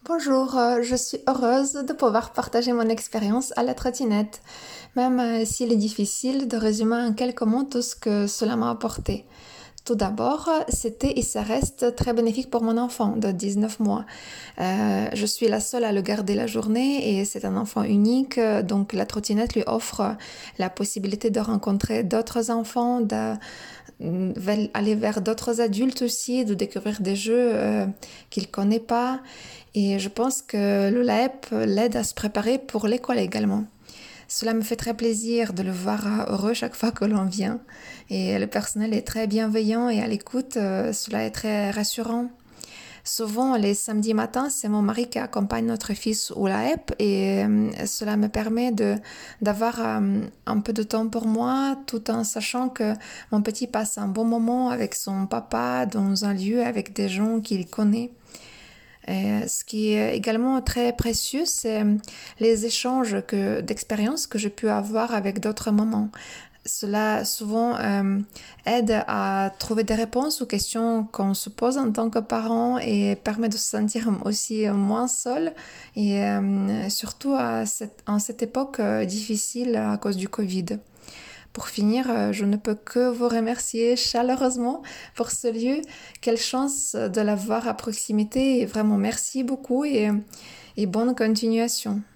Bonjour, je suis heureuse de pouvoir partager mon expérience à la trottinette, même s'il est difficile de résumer en quelques mots tout ce que cela m'a apporté. Tout d'abord, c'était et ça reste très bénéfique pour mon enfant de 19 mois. Je suis la seule à le garder la journée et c'est un enfant unique, donc la trottinette lui offre la possibilité de rencontrer d'autres enfants, d'aller vers d'autres adultes aussi, de découvrir des jeux qu'il ne connaît pas. Et je pense que le LAEP l'aide à se préparer pour l'école également. Cela me fait très plaisir de le voir heureux chaque fois que l'on vient. Et le personnel est très bienveillant et à l'écoute, cela est très rassurant. Souvent, les samedis matins, c'est mon mari qui accompagne notre fils au LAEP et cela me permet d'avoir un peu de temps pour moi tout en sachant que mon petit passe un bon moment avec son papa dans un lieu avec des gens qu'il connaît. Et ce qui est également très précieux, c'est les échanges d'expériences que j'ai pu avoir avec d'autres mamans. Cela souvent aide à trouver des réponses aux questions qu'on se pose en tant que parent et permet de se sentir aussi moins seul et surtout en cette époque difficile à cause du Covid. Pour finir, je ne peux que vous remercier chaleureusement pour ce lieu. Quelle chance de l'avoir à proximité et vraiment merci beaucoup et bonne continuation.